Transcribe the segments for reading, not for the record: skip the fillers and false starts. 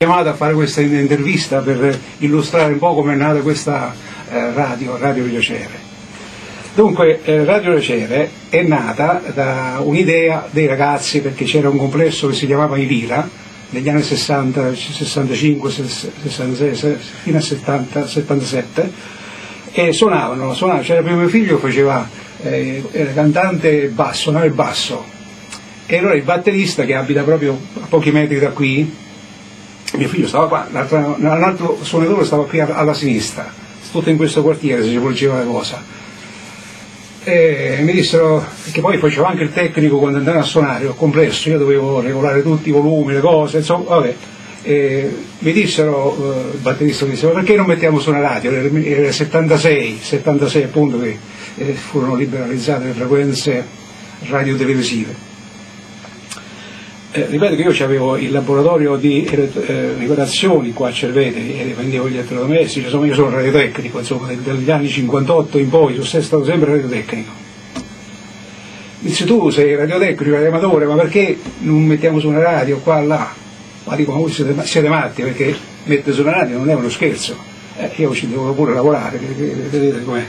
chiamato a fare questa intervista per illustrare un po' come è nata questa Radio Piacere. Dunque, Radio Piacere è nata da un'idea dei ragazzi, perché c'era un complesso che si chiamava I Lira, negli anni 60, 65, 66, fino a 70, 77, e suonavano. C'era prima mio figlio che era cantante basso, suonava il basso, e allora il batterista, che abita proprio a pochi metri da qui, mio figlio stava qua, l'altro suonatore stava qui alla sinistra, tutto in questo quartiere si svolgeva la cosa. E mi dissero, perché poi facevo anche il tecnico quando andavo a suonare, ho complesso, io dovevo regolare tutti i volumi, le cose, insomma, vabbè. Mi dissero, il batterista mi diceva, perché non mettiamo su una radio? Era il 76 appunto che furono liberalizzate le frequenze radio-televisive. Ripeto che io avevo il laboratorio di riparazioni qua a Cervete e vendevo gli elettrodomestici, insomma io sono radiotecnico, insomma dagli anni 58 in poi sono stato sempre radiotecnico. Mi dice, tu sei radiotecnico, amatore, ma perché non mettiamo su una radio qua là? Ma dico, ma voi siete matti, perché mettere su una radio non è uno scherzo, io ci devo pure lavorare, vedete com'è.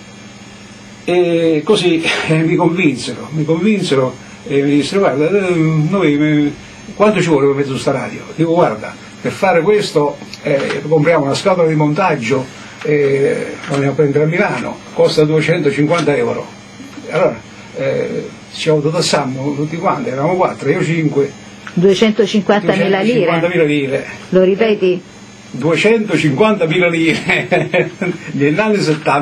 E così mi convinsero. E mi dissero, guarda, quanto ci vuole per mettere su sta radio? Dico, guarda, per fare questo compriamo una scatola di montaggio, la andiamo a prendere a Milano, costa 250 euro. Allora ci autotassammo tutti quanti, eravamo 4, io 5. 250.000 lire? 250.000 lire. Lo ripeti? 250.000 lire dell'anno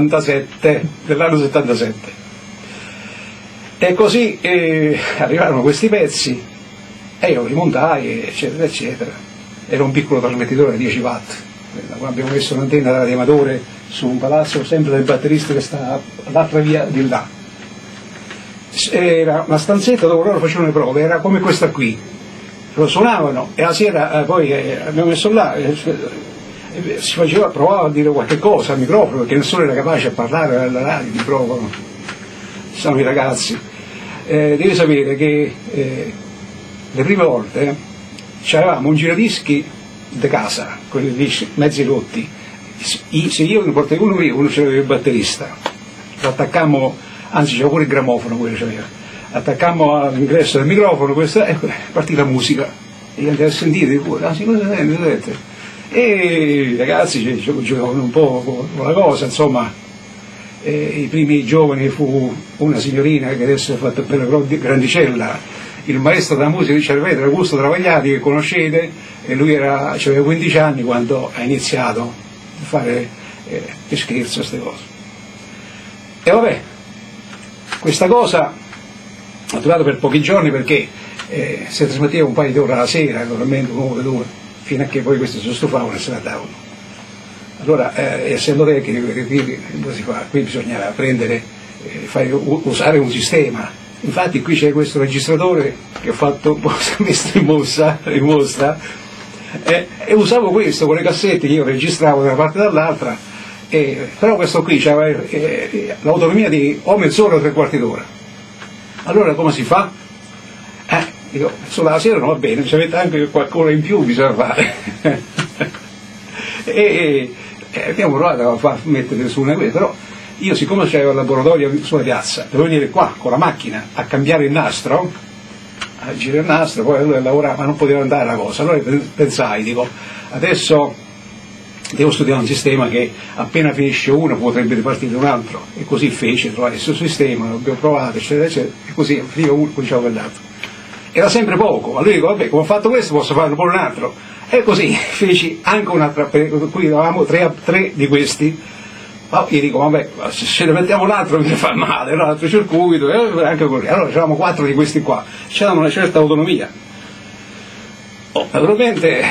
77. E così arrivarono questi pezzi e io li montai, eccetera, eccetera. Era un piccolo trasmettitore da 10 watt. Abbiamo messo un'antenna da radioamatore su un palazzo, sempre del batterista che sta all'altra via di là. Era una stanzetta dove loro facevano le prove, era come questa qui. Lo suonavano e la sera poi abbiamo messo là, provava a dire qualche cosa al microfono, perché nessuno era capace a parlare alla radio, di microfono. Sono i ragazzi. Devi sapere che le prime volte avevamo un giradischi di casa, quelli lì mezzi rotti. Se io ne portai uno c'aveva il batterista. Lo attaccammo, anzi c'era pure il grammofono, quello c'aveva. Attaccammo all'ingresso del microfono, partì la musica. E io andavo a sentire, cosa sente? E i ragazzi giocavano un po' con la cosa, insomma. I primi giovani fu una signorina che adesso è fatta bella grandicella, il maestro della musica di Cervete, Augusto Travagliati, che conoscete, e lui aveva 15 anni quando ha iniziato a fare che scherzo queste cose. E vabbè, questa cosa ha durato per pochi giorni, perché si trasmetteva un paio di ore alla sera, naturalmente un'ora, due, fino a che poi questi si stufavano e se ne andavano. Allora, essendo tecnico, qui bisognava usare un sistema. Infatti qui c'è questo registratore che ho messo in mostra, e usavo questo con le cassette che io registravo da una parte e dall'altra, però questo qui aveva l'autonomia di o mezz'ora o 3/4 d'ora. Allora come si fa? Dico, sulla sera non va bene, ci avete anche qualcosa in più bisogna fare. E abbiamo provato a mettere su una quella, però io, siccome c'avevo il laboratorio sulla piazza, dovevo venire qua con la macchina a cambiare il nastro, a girare il nastro, poi lui lavorava, ma non poteva andare la cosa. Allora pensai, dico, adesso devo studiare un sistema che appena finisce uno potrebbe ripartire un altro, e così fece, trovare il suo sistema, l'abbiamo provato, eccetera, eccetera, e così fino a uno cominciavo per l'altro. Era sempre poco, ma lui dico, vabbè, come ho fatto questo posso farlo pure un altro. E così feci anche un'altra, qui avevamo tre di questi, ma io dico, vabbè, se ne mettiamo l'altro mi fa male, l'altro circuito, anche così. Allora c'erano 4 di questi qua, c'erano una certa autonomia. Naturalmente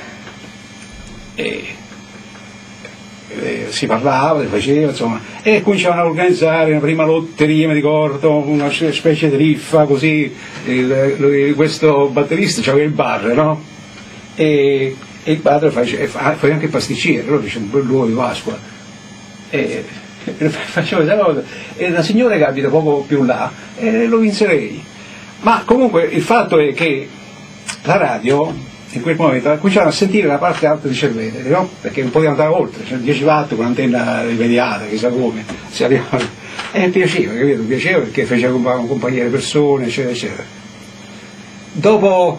si parlava, si faceva, insomma, e cominciavano a organizzare una prima lotteria, mi ricordo, una specie di riffa, così, questo batterista c'aveva il bar, no? E il padre fa anche il pasticcere, allora c'è un bel luogo di Pasqua, e facevo questa cosa, e la signora che abita poco più là, lo vincerei. Ma comunque il fatto è che la radio in quel momento cominciavano a sentire la parte alta di Cerveteri, no? Perché non potevano andare oltre, cioè 10 watt con un'antenna rimediata, chissà come, si arrivava. E mi piaceva, capito? Mi piaceva perché faceva compagnia alle persone, eccetera, eccetera. Dopo,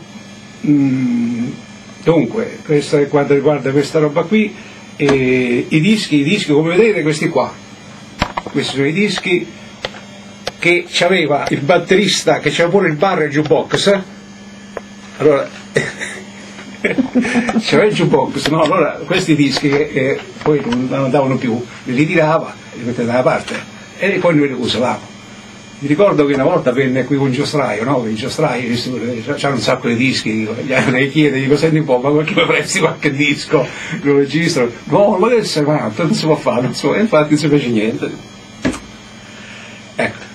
dunque, questo è quanto riguarda questa roba qui, i dischi, come vedete, questi qua. Questi sono i dischi che c'aveva il batterista, che c'aveva pure il bar e il jukebox. Allora, c'era il jukebox, no? Allora questi dischi che poi non andavano più, li ritirava, li metteva da parte e poi noi li usavamo. Mi ricordo che una volta venne qui un giostraio, no? Il giostraio c'era un sacco di dischi, gli chiede, dico senti un po', ma perché mi presti qualche disco, lo registro? No, ma adesso non si può fare, e infatti non si fece niente. Ecco.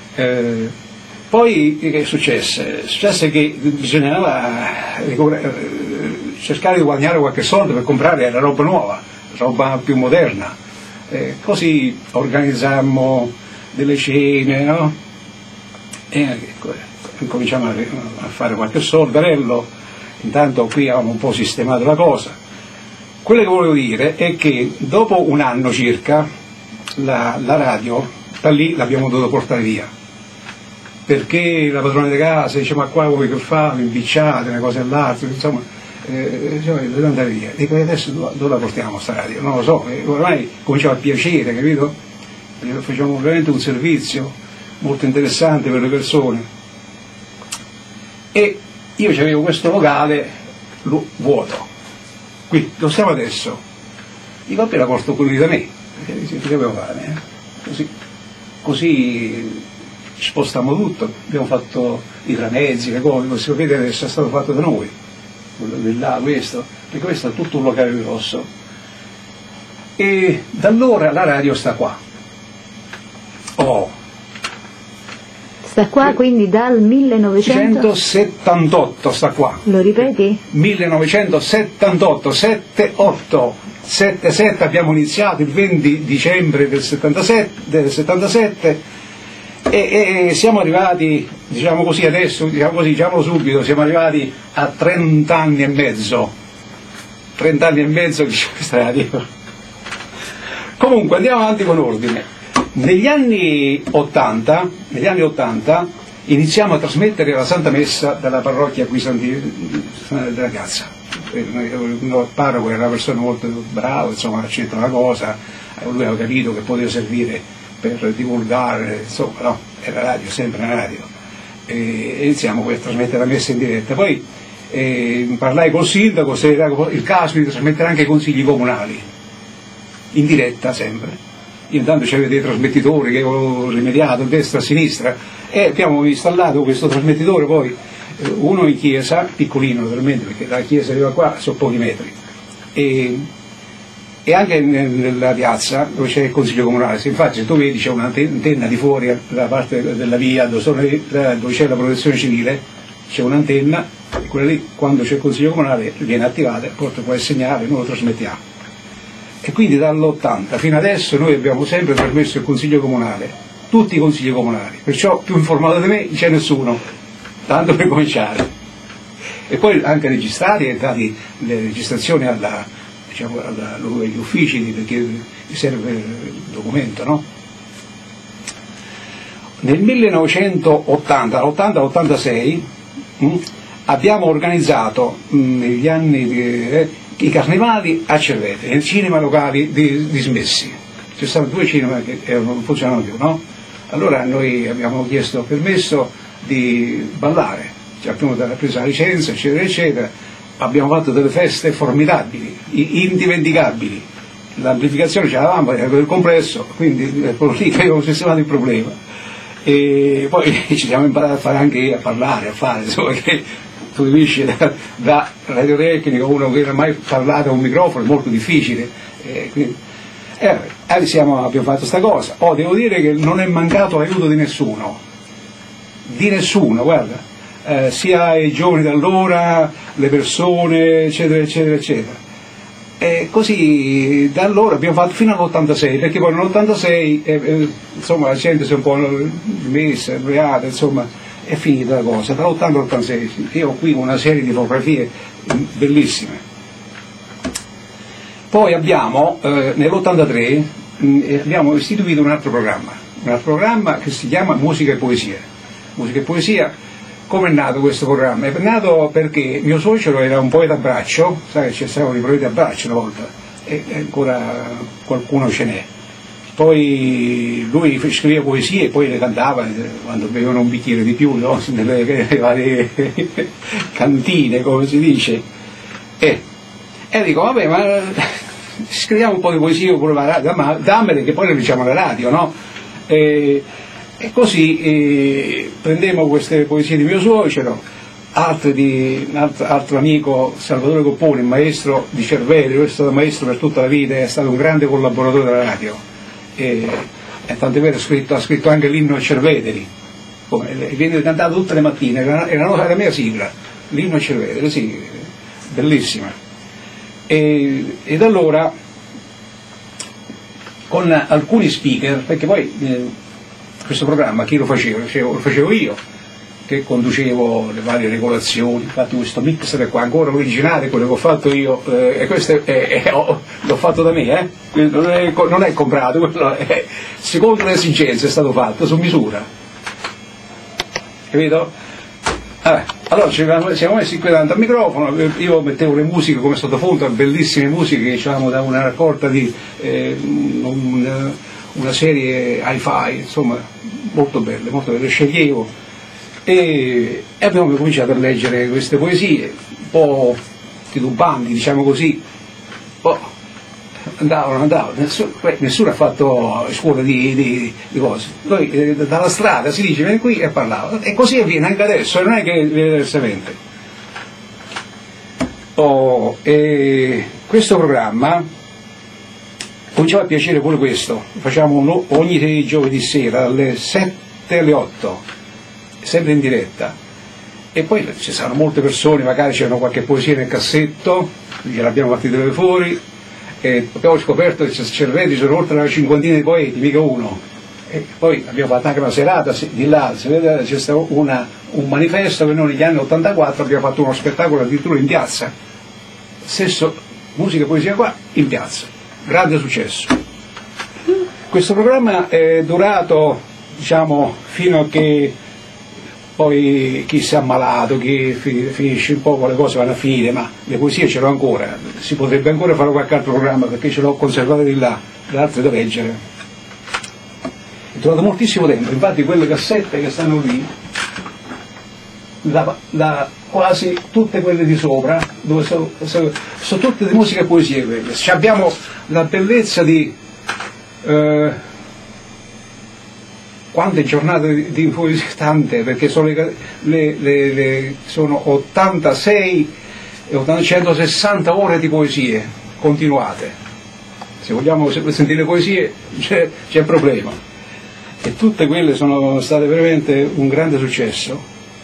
Poi che successe? Successe che bisognava cercare di guadagnare qualche soldo per comprare la roba nuova, roba più moderna. Così organizzammo delle cene, no? E cominciamo a fare qualche soldarello. Intanto qui avevamo un po' sistemato la cosa. Quello che volevo dire è che dopo un anno circa la radio da lì l'abbiamo dovuto portare via, perché la padrona di casa dice ma qua voi che fate, impicciate, una cosa e l'altra, insomma, deve andare via. Dico adesso dove la portiamo sta radio? Non lo so, ormai cominciava a piacere, capito? Facciamo veramente un servizio molto interessante per le persone. E io avevo questo locale vuoto, qui, dove siamo adesso? Dico appena porto quelli da me, perché che devo fare? Così spostiamo tutto, abbiamo fatto i tramezzi, le cose, come si vede adesso è stato fatto da noi, là, questo, perché questo è tutto un locale grosso. E da allora la radio sta qua. Sta qua quindi dal 1978 sta qua. Lo ripeti? 1978, 77 abbiamo iniziato il 20 dicembre del 77 e siamo arrivati, diciamo così adesso, diciamolo subito, siamo arrivati a 30 anni e mezzo. 30 anni e mezzo di questa radio. Comunque andiamo avanti con ordine. Negli anni 80 iniziamo a trasmettere la Santa Messa dalla parrocchia qui della Piazza. Il parroco era una persona molto brava, insomma, ha accettato la cosa, lui aveva capito che poteva servire per divulgare, insomma, no, era radio, sempre una radio. E iniziamo a trasmettere la messa in diretta. Poi parlai col sindaco se era il caso di trasmettere anche i consigli comunali, in diretta sempre. Io intanto c'avevo dei trasmettitori che avevo rimediato a destra e a sinistra e abbiamo installato questo trasmettitore, poi uno in chiesa, piccolino naturalmente perché la chiesa arriva qua, sono pochi metri, e anche nella piazza dove c'è il consiglio comunale. Se infatti tu vedi c'è un'antenna di fuori dalla parte della via dove c'è la protezione civile, c'è un'antenna e quella lì quando c'è il consiglio comunale viene attivata e poi può segnare, noi lo trasmettiamo. E quindi dall'80 fino adesso noi abbiamo sempre trasmesso il consiglio comunale, tutti i consigli comunali, perciò più informato di me c'è nessuno, tanto per cominciare. E poi anche registrati, entrati le registrazioni agli uffici perché serve il documento, no? Nel 1980, all'80-86 abbiamo organizzato negli anni i carnevali a Cerveteri, nel cinema locali dismessi. Ci sono 2 cinema che non funzionano più, no? Allora noi abbiamo chiesto permesso di ballare, cioè abbiamo preso la licenza, eccetera, eccetera. Abbiamo fatto delle feste formidabili, indimenticabili. L'amplificazione ce l'avevamo, era il compresso, quindi è lì che abbiamo sistemato il problema. E poi ci siamo imparati a fare anche a parlare, a fare, insomma, che tu capisci, da radiotecnico, uno che non ha mai parlato a un microfono è molto difficile. Abbiamo fatto questa cosa. Devo dire che non è mancato l'aiuto di nessuno, guarda, sia i giovani da allora, le persone, eccetera, eccetera, eccetera. E così da allora abbiamo fatto fino all'86, perché poi nell'86 insomma la gente si è un po' messa, annoiata, insomma, è finita la cosa, tra l'80 e l'86. Io ho qui una serie di fotografie bellissime. Poi abbiamo, nell'83, abbiamo istituito un altro programma che si chiama Musica e Poesia. Musica e Poesia, come è nato questo programma? È nato perché mio suocero era un poeta a braccio, sai che ci stavano i poeti a braccio una volta, e ancora qualcuno ce n'è. Poi lui scriveva poesie e poi le cantava quando bevevano un bicchiere di più, no? Nelle varie cantine, come si dice. E dico, vabbè, ma scriviamo un po' di poesie pure alla radio, ma dammele che poi le diciamo alla radio, no? E così prendemmo queste poesie di mio suocero, altre di un altro amico, Salvatore Copponi, maestro di Cerveteri, è stato maestro per tutta la vita, è stato un grande collaboratore della radio. E tant'è vero ha scritto anche l'inno a Cerveteri, viene cantato tutte le mattine, era la mia sigla, l'inno a Cerveteri, sì, bellissima. Ed allora con alcuni speaker, perché poi questo programma chi lo faceva? Lo facevo io, che conducevo le varie regolazioni, infatti questo mixer qua ancora originale, quello che ho fatto io, e questo l'ho fatto da me, non è comprato, quello è, secondo le esigenze è stato fatto, su misura, capito? Allora ci siamo messi qui davanti al microfono, io mettevo le musiche come sottofondo, bellissime musiche che avevamo da una raccolta di una serie hi-fi, insomma molto belle, sceglievo. E abbiamo cominciato a leggere queste poesie, un po' titubanti, diciamo così, andavano, nessuno ha fatto scuola di cose. Poi dalla strada si dice vieni qui e parlava, e così avviene anche adesso, non è che viene diversamente. E questo programma cominciava a piacere pure questo, facciamo ogni giovedì sera dalle 7 alle 8. Sempre in diretta, e poi ci saranno molte persone, magari c'erano qualche poesia nel cassetto, gliel'abbiamo fatti tirare fuori, e abbiamo scoperto che Cerveteri sono oltre una cinquantina di poeti, mica uno, e poi abbiamo fatto anche una serata di là, c'è stato un manifesto che noi negli anni 84 abbiamo fatto uno spettacolo addirittura in piazza, stesso musica e poesia qua in piazza, grande successo. Questo programma è durato, diciamo, fino a che poi chi si è ammalato, chi finisce un po', le cose vanno a finire, ma le poesie ce l'ho ancora, si potrebbe ancora fare qualche altro programma perché ce l'ho conservate di là, le altre da leggere. Ho trovato moltissimo tempo, infatti quelle cassette che stanno lì, da quasi tutte quelle di sopra, dove sono tutte di musica e poesie quelle. Abbiamo la bellezza di quante giornate di poesia, tante, perché sono, sono 86 e 160 ore di poesie continuate. Se vogliamo sentire le poesie c'è problema, e tutte quelle sono state veramente un grande successo.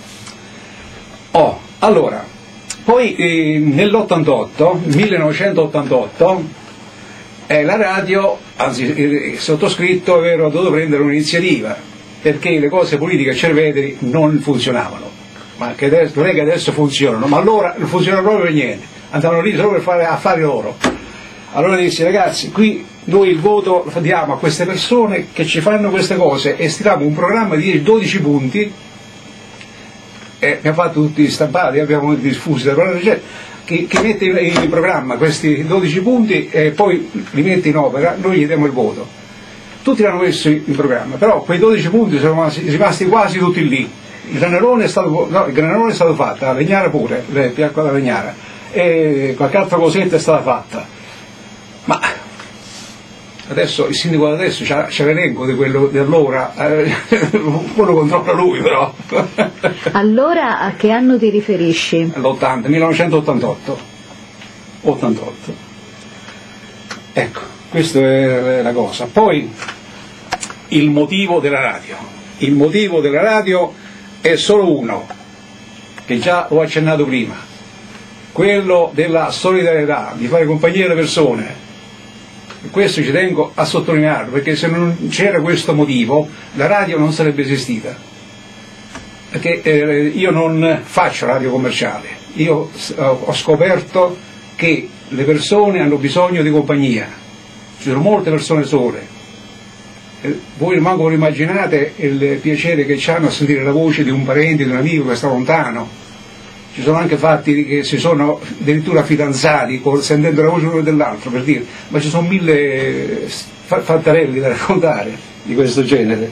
Allora, poi nell'88, 1988, la radio, anzi il sottoscritto aveva dovuto prendere un'iniziativa, perché le cose politiche a Cerveteri non funzionavano, ma che adesso, non è che adesso funzionano, ma allora non funzionano proprio per niente, andavano lì solo per fare affari loro. Allora dissi, ragazzi, qui noi il voto lo diamo a queste persone che ci fanno queste cose, e stiliamo un programma di 12 punti, e abbiamo fatto tutti stampati, abbiamo diffusi, che mette in programma questi 12 punti e poi li mette in opera, noi gli diamo il voto. Tutti l'hanno messo in programma, però quei 12 punti sono rimasti quasi tutti lì. Il Granarone è stato fatto, la Legnara pure, il Piacqua della Legnara, e qualche altra cosetta è stata fatta. Ma adesso il sindaco adesso c'è l'elenco di quello di allora, quello controlla lui però. Allora a che anno ti riferisci? All'80, 1988. 88. Ecco, questa è la cosa. Poi il motivo della radio. Il motivo della radio è solo uno, che già ho accennato prima, quello della solidarietà, di fare compagnia alle persone. Questo ci tengo a sottolinearlo, perché se non c'era questo motivo la radio non sarebbe esistita. Perché io non faccio radio commerciale, io ho scoperto che le persone hanno bisogno di compagnia, ci sono molte persone sole, voi manco non immaginate il piacere che hanno a sentire la voce di un parente, di un amico che sta lontano. Ci sono anche fatti che si sono addirittura fidanzati sentendo la voce l'uno dell'altro, per dire, ma ci sono 1000 fantarelli da raccontare di questo genere.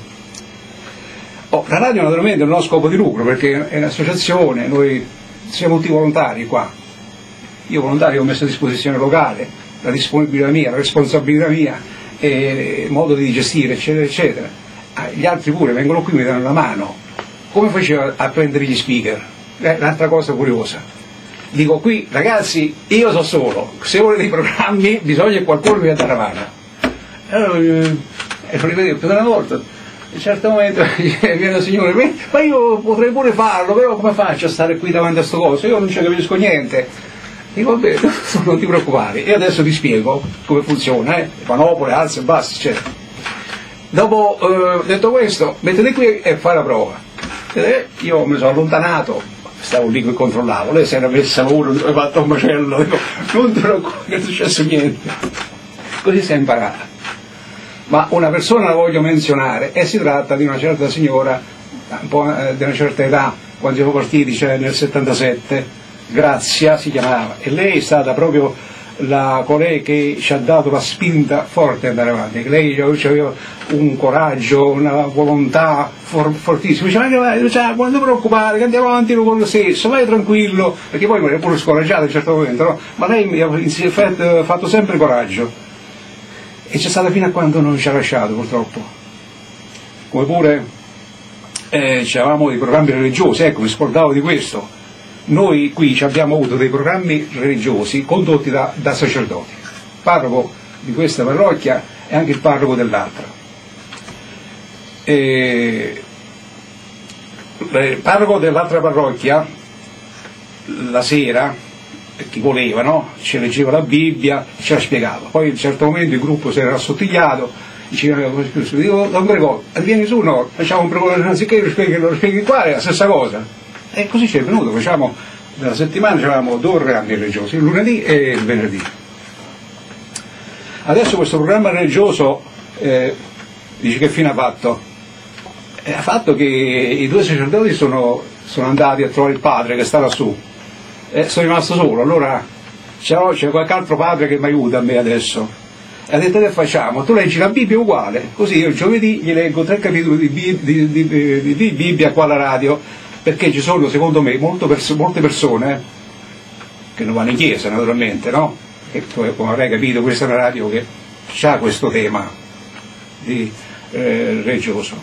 La radio naturalmente non ha scopo di lucro, perché è un'associazione, noi siamo tutti volontari qua. Io volontario ho messo a disposizione locale, la disponibilità mia, la responsabilità mia, il modo di gestire, eccetera, eccetera. Gli altri pure vengono qui e mi danno la mano. Come faceva a prendere gli speaker? Un'altra cosa curiosa. Dico, qui ragazzi, io so solo, se volete dei programmi bisogna che qualcuno mi dà la mano. Allora, e lo ripeto più di una volta. A un certo momento viene il signore, ma io potrei pure farlo, però come faccio a stare qui davanti a sto coso? Io non ci capisco niente. Dico, vabbè, non ti preoccupare, e adesso ti spiego come funziona, panopole, alze, bassi, eccetera. Dopo detto questo, mettete qui e fai la prova. Io mi sono allontanato, stavo lì che controllavo, lei si era messa uno, mi ha fatto un macello, dico, non ti preoccupare, non è successo niente. Così si è imparata. Ma una persona la voglio menzionare, e si tratta di una certa signora, un po' di una certa età, quando siamo partiti, cioè nel 77, Grazia si chiamava, e lei è stata proprio colei che ci ha dato la spinta forte ad andare avanti. Lei aveva un coraggio, una volontà fortissima, diceva, non ti preoccupare, che andiamo avanti con lo stesso, vai tranquillo, perché poi mi ero pure scoraggiato a un certo momento, no? Ma lei mi ha fatto sempre coraggio, e c'è stata fino a quando non ci ha lasciato, purtroppo. Come pure avevamo dei programmi religiosi, ecco, mi scordavo di questo. Noi qui abbiamo avuto dei programmi religiosi condotti da sacerdoti, parroco di questa parrocchia e anche il parroco dell'altra. Il parroco dell'altra parrocchia la sera, chi voleva, no? Ci leggeva la Bibbia, ce la spiegava. Poi a un certo momento il gruppo si era assottigliato, diceva, dico, Don Gregorio, vieni su, no, facciamo un pregone, anziché lo spieghi qua, è la stessa cosa. E così ci è venuto, facciamo, nella settimana avevamo 2 programmi religiosi, il lunedì e il venerdì. Adesso questo programma religioso, dice che fine ha fatto? Ha fatto che i 2 sacerdoti sono andati a trovare il padre che sta lassù, sono rimasto solo, allora c'è qualche altro padre che mi aiuta a me adesso. E ha detto, che facciamo? Tu leggi la Bibbia uguale, così io il giovedì gli leggo 3 capitoli di Bibbia qua alla radio, perché ci sono, secondo me, molte persone che non vanno in chiesa, naturalmente, no? E come avrei capito, questa è una radio che ha questo tema religioso.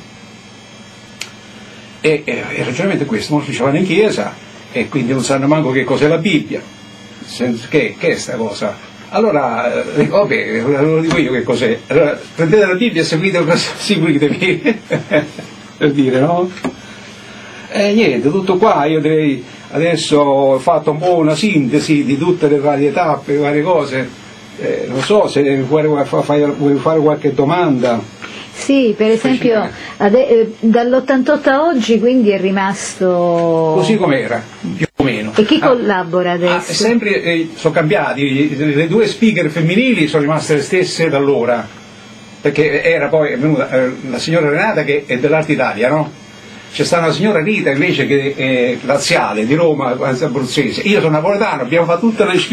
E il ragionamento è questo, molti ci vanno in chiesa e quindi non sanno manco che cos'è la Bibbia. Che è sta cosa? Allora, vabbè, lo dico io che cos'è. Allora, prendete la Bibbia e seguitevi, per dire, no? Niente, tutto qua, io direi, adesso ho fatto un po' una sintesi di tutte le varie tappe, le varie cose, non so se vuoi fare qualche domanda. Sì, per esempio dall'88 a oggi quindi è rimasto così com'era, più o meno. E chi collabora adesso? Sempre sono cambiati, le 2 speaker femminili sono rimaste le stesse da allora, perché era poi venuta la signora Renata che è dell'Arte Italia, no? C'è stata una signora Rita invece che è laziale, di Roma, anzi abruzzese. Io sono napoletano, abbiamo fatto tutte le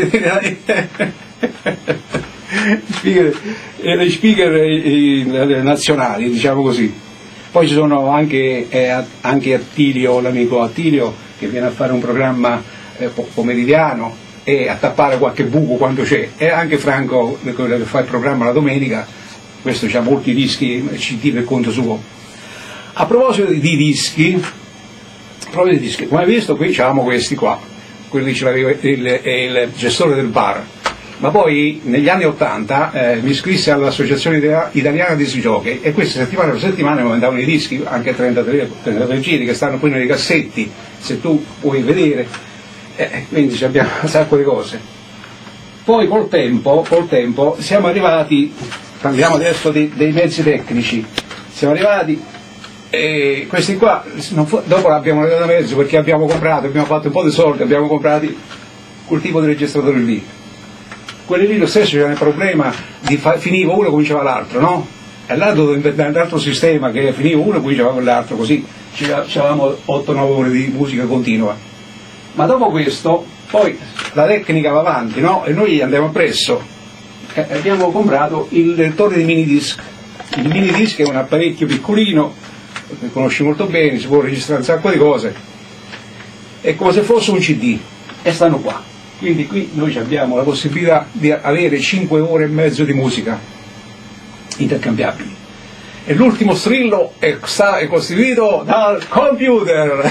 speaker nazionali, diciamo così. Poi ci sono anche Attilio, l'amico Attilio, che viene a fare un programma pomeridiano e a tappare qualche buco quando c'è, e anche Franco che fa il programma la domenica. Questo c'ha molti dischi, CD per conto suo. A proposito di dischi, come hai visto qui abbiamo questi qua, quelli ce l'aveva il gestore del bar, ma poi negli anni '80 mi iscrissi all'Associazione Italiana Disc Jockey e queste settimane per settimana mi mandavano i dischi, anche 33 giri che stanno qui nei cassetti, se tu puoi vedere, quindi abbiamo un sacco di cose. Poi col tempo siamo arrivati, parliamo adesso dei mezzi tecnici, siamo arrivati E questi qua, dopo l'abbiamo dato da mezzo perché abbiamo fatto un po' di soldi, abbiamo comprato quel tipo di registratori lì. Quelli lì lo stesso c'era il problema di finiva uno e cominciava l'altro, no? E là dovevo inventare un altro sistema che finiva uno e cominciava con l'altro, così avevamo 8-9 ore di musica continua. Ma dopo questo, poi la tecnica va avanti, no? E noi andiamo appresso. Abbiamo comprato il lettore di minidisc. Il minidisc è un apparecchio piccolino, che conosci molto bene, si può registrare un sacco di cose. È come se fosse un CD, e stanno qua. Quindi qui noi abbiamo la possibilità di avere 5 ore e mezzo di musica intercambiabili. E l'ultimo strillo è costituito dal computer.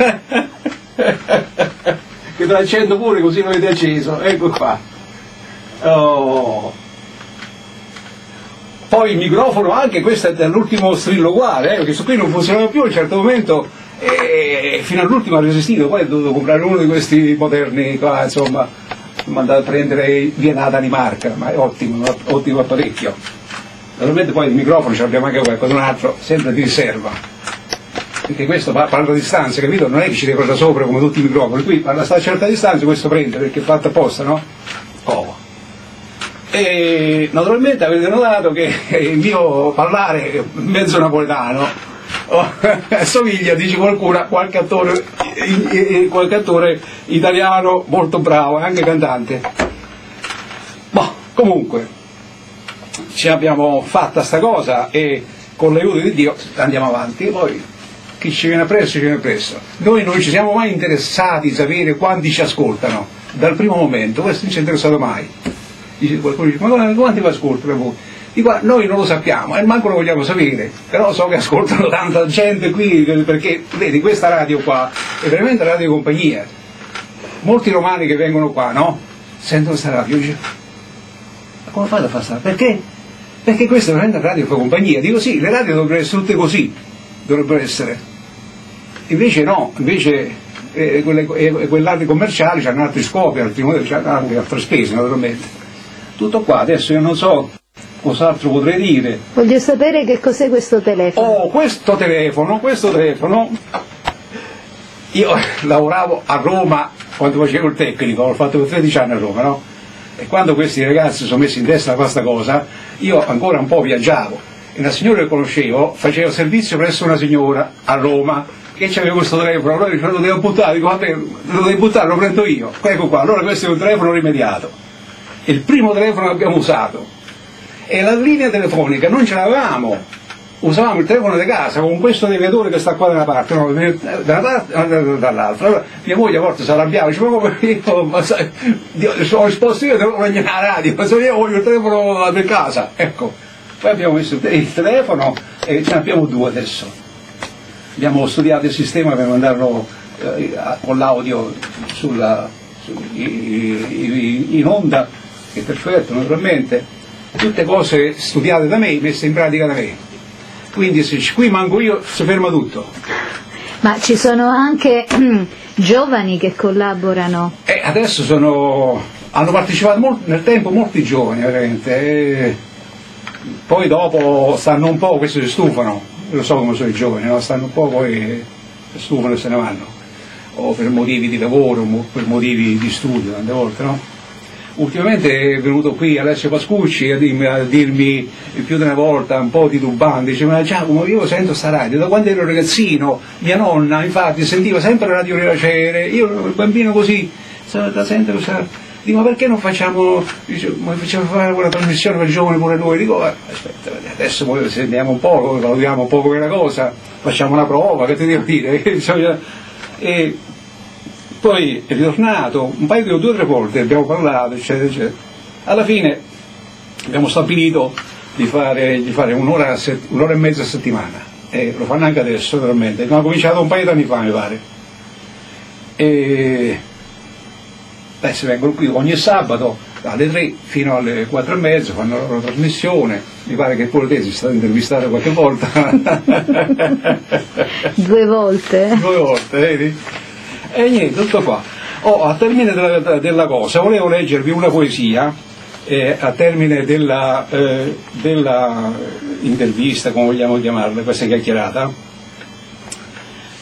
Che te l'accendo pure così lo avete acceso, ecco qua. Oh. Poi il microfono anche, questo è dall'ultimo strillo uguale, perché su qui non funzionava più a un certo momento e fino all'ultimo ha resistito, poi ho dovuto comprare uno di questi moderni qua, insomma, mi andato a prendere via Danimarca, ma è ottimo apparecchio. Naturalmente poi il microfono ce l'abbiamo anche qualcun altro, sempre di riserva, perché questo parla a distanza, capito? Non è che ci deve da sopra come tutti i microfoni, qui parla a certa distanza, questo prende perché è fatto apposta, no? Oh. E naturalmente avete notato che il mio parlare è mezzo napoletano, somiglia, dice qualcuno, qualche attore italiano molto bravo, anche cantante. Ma comunque ce l'abbiamo fatta sta cosa e con l'aiuto di Dio andiamo avanti. Poi chi ci viene presso. Noi non ci siamo mai interessati a sapere quanti ci ascoltano dal primo momento, questo non ci è interessato mai. Qualcuno dice, ma quanti vi ascoltano? Dico, noi non lo sappiamo e manco lo vogliamo sapere, però so che ascoltano tanta gente qui, perché vedi questa radio qua è veramente la radio compagnia. Molti romani che vengono qua, no? Sentono questa radio, dice, ma come fate a fare sta? Perché? Perché questa è veramente la radio compagnia. Dico sì, le radio dovrebbero essere tutte così, dovrebbero essere. Invece no, quelle commerciali hanno altri scopi, altri modelli, hanno anche altre spese naturalmente. Tutto qua, adesso io non so cos'altro potrei dire. Voglio sapere che cos'è questo telefono. Oh, questo telefono, io lavoravo a Roma quando facevo il tecnico, l'ho fatto per 13 anni a Roma, no? E quando questi ragazzi si sono messi in testa a questa cosa, io ancora un po' viaggiavo, e una signora che conoscevo faceva servizio presso una signora a Roma, che c'aveva questo telefono, allora dice, lo devo buttare, dico, vabbè, lo devi buttare, lo prendo io. Ecco qua, allora questo è un telefono rimediato. Il primo telefono che abbiamo usato, e la linea telefonica non ce l'avevamo, usavamo il telefono di casa con questo deviatore che sta qua da una parte, no, dall'altra. Allora mia moglie a volte si arrabbiava, dice, io sono esposto io devo venire alla radio, ma se io voglio il telefono per casa, ecco. Poi abbiamo messo il telefono e ce ne abbiamo due adesso. Abbiamo studiato il sistema per mandarlo con l'audio in onda, che è perfetto naturalmente, tutte cose studiate da me, messe in pratica da me. Quindi se qui manco io si ferma tutto. Ma ci sono anche giovani che collaborano? Adesso hanno partecipato nel tempo molti giovani veramente, poi dopo stanno un po', questi si stufano, lo so come sono i giovani, no? Stanno un po', poi si stufano e se ne vanno, o per motivi di lavoro, o per motivi di studio tante volte, no? Ultimamente è venuto qui Alessio Pascucci a dirmi più di una volta, un po' titubante, dice, ma Giacomo, io sento sta radio, da quando ero ragazzino, mia nonna infatti sentiva sempre la radio Riracere, io il bambino così, la sento, dico, ma perché non facciamo fare quella trasmissione per giovani pure noi? Dico, aspetta, adesso sentiamo un po', valutiamo un po' quella cosa, facciamo una prova, che ti devo dire? E poi è ritornato un paio di 2 o 3 volte, abbiamo parlato, eccetera, eccetera. Alla fine abbiamo stabilito di fare un'ora e mezza a settimana, e lo fanno anche adesso naturalmente, abbiamo cominciato un paio di anni fa mi pare. E adesso vengono qui ogni sabato dalle 3 fino alle 4 e mezza, fanno la loro trasmissione, mi pare che pure te si sta intervistando qualche volta. 2 volte? 2 volte, vedi? E niente, tutto qua. A termine della cosa, volevo leggervi una poesia, a termine della intervista, come vogliamo chiamarla, questa chiacchierata,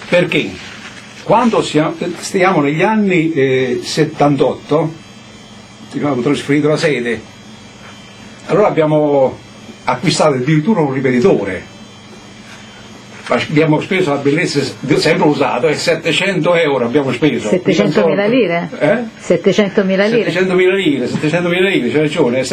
Perché quando stiamo negli anni 78, abbiamo trasferito la sede, allora abbiamo acquistato addirittura un ripetitore. Abbiamo speso la bellezza, sempre usato, 700 euro abbiamo speso. 700.000 lire? 700.000 lire? 700.000 lire, c'è ragione,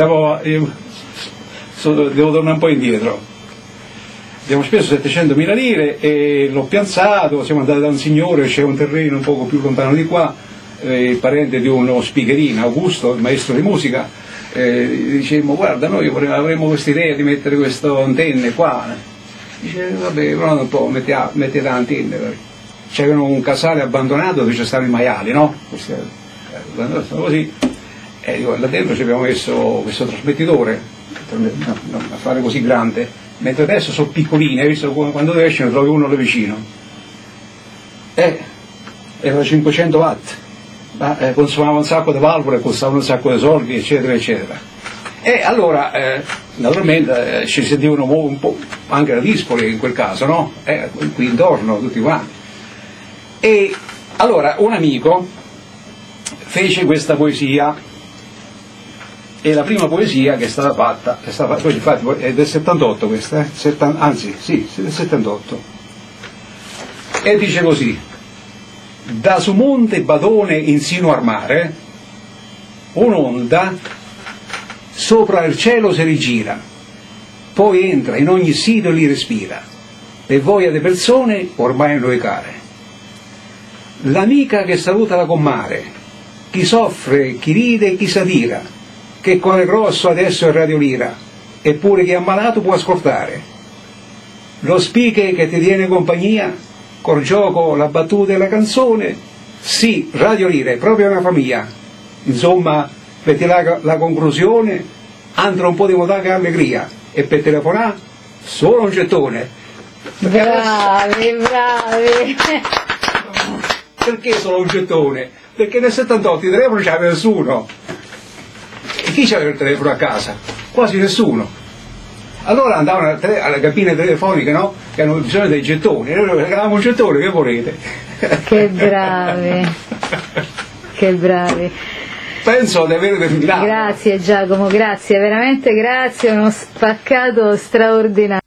devo tornare un po' indietro. Abbiamo speso 700.000 lire e l'ho piazzato, siamo andati da un signore, c'è un terreno un poco più lontano di qua, il parente di uno speakerino, Augusto, il maestro di musica, dicemmo guarda noi avremmo questa idea di mettere queste antenne qua. Dice vabbè, però un po' mettete l'antenne. C'era un casale abbandonato dove ci stavano i maiali, no? Così. E là dentro ci abbiamo messo questo trasmettitore, a fare così grande, mentre adesso sono piccoline, hai visto quando esci ne trovi uno lì vicino. Era 500 watt, ma consumava un sacco di valvole, costava un sacco di soldi, eccetera, eccetera. E allora, naturalmente, ci sentivano un po' anche da dispoli in quel caso, no? Qui intorno, tutti quanti. E allora un amico fece questa poesia, e la prima poesia che è stata fatta poi infatti è del 78 questa, anzi, sì, del 78. E dice così: da su monte Badone insino al mare, un'onda sopra il cielo si rigira, poi entra in ogni sito e li respira, e voglia di persone ormai a noi care. L'amica che saluta la comare, chi soffre, chi ride, chi s'adira, che cuore grosso adesso è Radio Lira, eppure chi è ammalato può ascoltare. Lo speaker che ti tiene compagnia, col gioco, la battuta e la canzone, sì, Radio Lira è proprio una famiglia. Insomma, metti la conclusione, andrà un po' di moda che allegria, e per telefonare solo un gettone. Bravi, bravi. Perché solo un gettone? Perché nel 78 i telefoni non c'aveva nessuno. E chi c'aveva il telefono a casa? Quasi nessuno. Allora andavano alle cabine telefoniche, no? Che hanno bisogno dei gettoni, e noi regalavamo un gettone, che volete? Che bravi, che bravi. Penso di aver terminato. Grazie Giacomo, grazie, veramente grazie, uno spaccato straordinario.